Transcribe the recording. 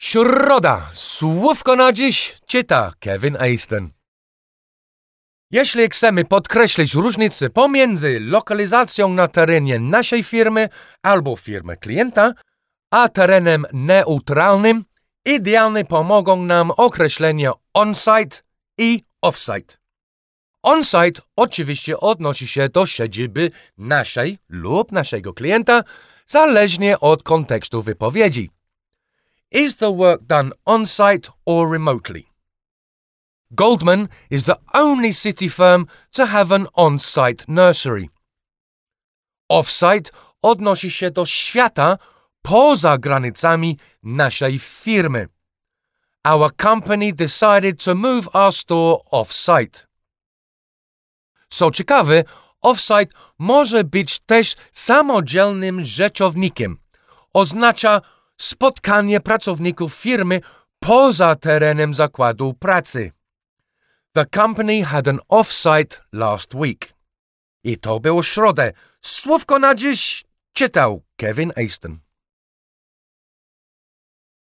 Środa. Słówko na dziś czyta Kevin Aston. Jeśli chcemy podkreślić różnicę pomiędzy lokalizacją na terenie naszej firmy albo firmy klienta, a terenem neutralnym, idealnie pomogą nam określenia on-site i off-site. On-site oczywiście odnosi się do siedziby naszej lub naszego klienta, zależnie od kontekstu wypowiedzi. Is the work done on-site or remotely? Goldman is the only city firm to have an on-site nursery. Off-site odnosi się do świata poza granicami naszej firmy. Our company decided to move our store off-site. Co ciekawe, off-site może być też samodzielnym rzeczownikiem. Oznacza spotkanie pracowników firmy poza terenem zakładu pracy. The company had an off-site last week. I to było środę. Słówko na dziś czytał Kevin Aston.